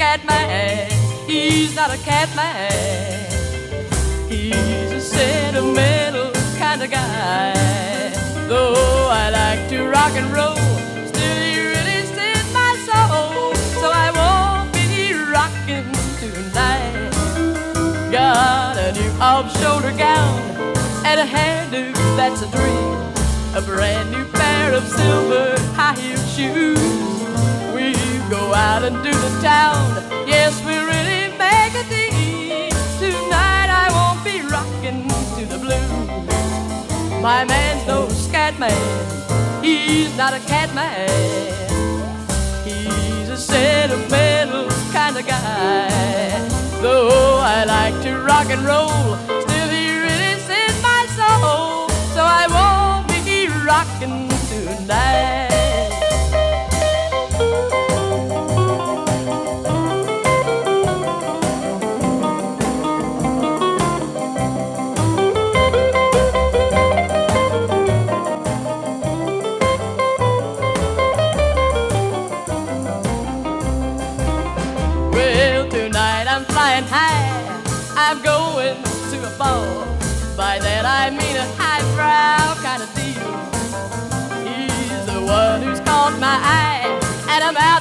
cat man. He's not a cat man. He's a sentimental kind of guy. Though I like to rock and roll, still he really steals my soul. So I won't be rocking tonight. Got a new off-shoulder gown and a hairdo that's a dream. A brand new pair of silver high-heeled shoes. We go out and do the town. Yes, we really make a deal. Tonight I won't be rocking to the blues. My man's no scat man. He's not a cat man. He's a sentimental kind of guy. Though I like to rock and roll, still he really sends my soul. So I won't be rocking tonight. Well, tonight I'm flying high. I'm going to a ball. By that I mean a highbrow kind of deal. He's the one who's caught my eye, and I'm out